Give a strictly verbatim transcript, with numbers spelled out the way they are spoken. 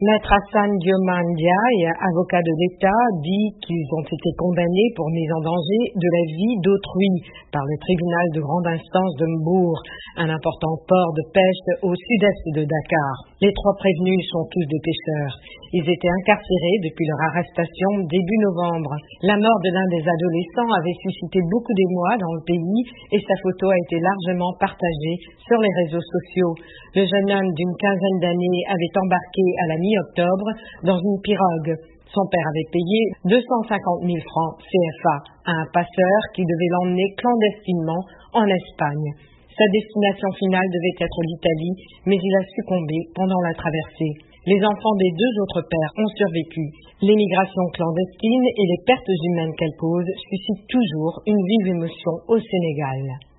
Maître Hassan Dioman Ndiaye, avocat de l'État, dit qu'ils ont été condamnés pour mise en danger de la vie d'autrui par le tribunal de grande instance de Mbour, un important port de pêche au sud-est de Dakar. Les trois prévenus sont tous des pêcheurs. Ils étaient incarcérés depuis leur arrestation début novembre. La mort de l'un des adolescents avait suscité beaucoup d'émoi dans le pays et sa photo a été largement partagée sur les réseaux sociaux. Le jeune homme d'une quinzaine d'années avait embarqué à la mi-octobre dans une pirogue. Son père avait payé deux cent cinquante mille francs C F A à un passeur qui devait l'emmener clandestinement en Espagne. Sa destination finale devait être l'Italie, mais il a succombé pendant la traversée. Les enfants des deux autres pères ont survécu. L'émigration clandestine et les pertes humaines qu'elle cause suscitent toujours une vive émotion au Sénégal.